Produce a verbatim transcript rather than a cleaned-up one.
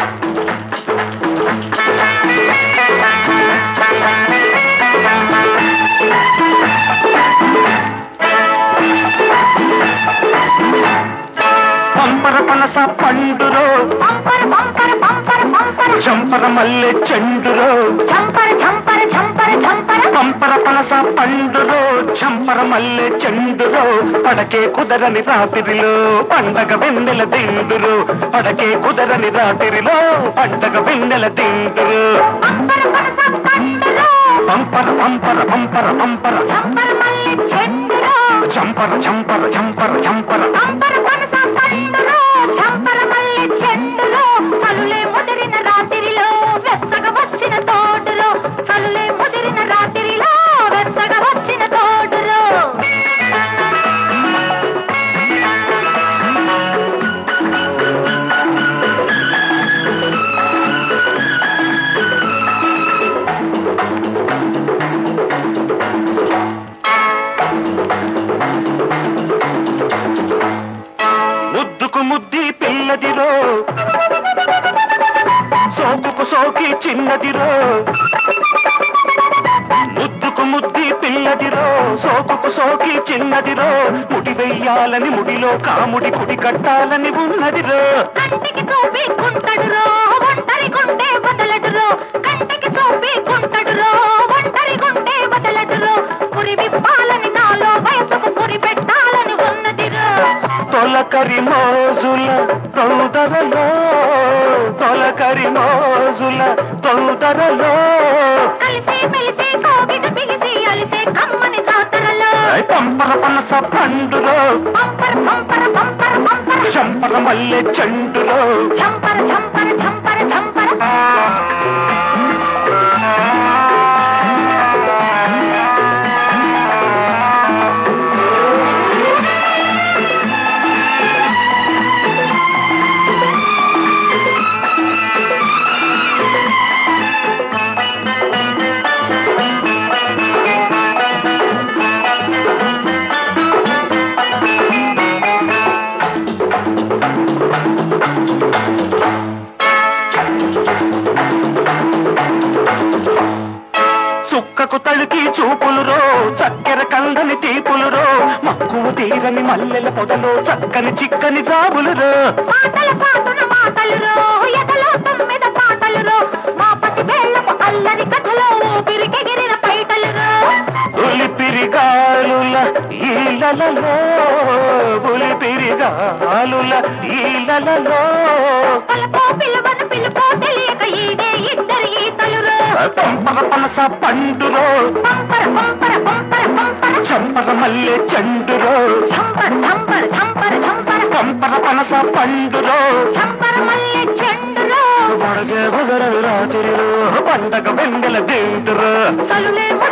పంపర పనస పండురో పంపర పంపర పంపర పంపర చంపర మల్లె చెండురో చంపర చంపర చంపర చంపర పంపర పనస పండురో చంపర మల్లె చెండురో పడకే కుదరని రాత్రిలో పండగ వెన్నెల దిండురు పడకే కుదరని రాత్రిలో పండగ వెన్నెల దిండురు పంపర పనస పండురో పంపర పంపర పంపర పంపర చంపర మల్లె చెండురో చంపర చంపర చంపర చంపర పంపర పనస పండురో చంపర మల్లె చెండురో చలులే ముదిరిన రాత్రిలో వెచ్చగా వచ్చిన తోటలో చలులే ముదిరిన రాత్రిలో వెచ్చగా వచ్చిన తోటలో ముద్దుకు ముద్ది పిల్లదిరో సోకుకు సోకి చిన్నదిరో ముద్దుకు ముద్ది పిల్లదిరో సోకుకు సోకి చిన్నదిరో ముడి వెయ్యాలని ముడిలో కాముడి కుడి కట్టాలని ఉన్నదిరో కంటికి చూపి కుంటడురో ఒంటరి గుండె వదలడురో కంటికి చూపి కుంటడురో ఒంటరి గుండె వదలడురో పురి విప్పాలని నాలో వయసుకు పురి పెట్టాలని ఉన్నదిరో తొలకరి మోజుల తొందరలో తొలకరి మోజుల తొందరలో కలిసి మెలిసి కోగిట బిగిసి అలిసే కమ్మని జాతరలో పంపర పనస పండులో పంపర పంపర పంపర పంపర చంపర మల్లె చెండులో చంపర చంపర చంపర చంపర చుక్కకు తడికి చూపులురో చక్కెర కందని తీపులురో మక్కువ తీరని మల్లెల పొదలో చక్కని చిక్కని జాబులురో మాటల పాటున మాటలురో ఎదలో తొమ్మిద పాటలురో మా పతి వేళ్ళపు అల్లరి కథలో ఊపిరికెగిరిన పైటలురో ఉలిపిరిగాలుల ఈలలో ఉలిపిరిగాలుల ఈలలో పలుకో పిలువను పిలుపో తెలియక ఈడే ఇద్దరు ఈతలురో పంపర పనస పండురో పంపర పంపర పంపర పంపర చంపర మల్లె చెండురో చంపర చంపర చంపర చంపర పంపర పనస పండురో చంపర మల్లె చెండురో పడగే కుదరని రాత్రిలో పండగ వెన్నెల దిండురో చలులే